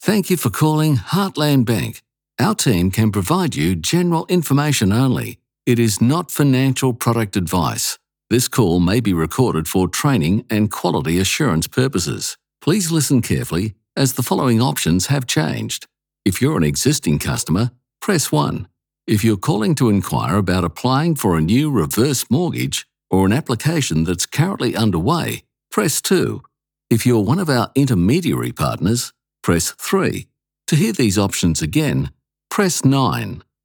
Thank you for calling Heartland Bank. Our team can provide you general information only. It is not financial product advice. This call may be recorded for training and quality assurance purposes. Please listen carefully as the following options have changed. If you're an existing customer, press 1. If you're calling to inquire about applying for a new reverse mortgage or an application that's currently underway, press 2. If you're one of our intermediary partners, press 3. To hear these options again, press 9.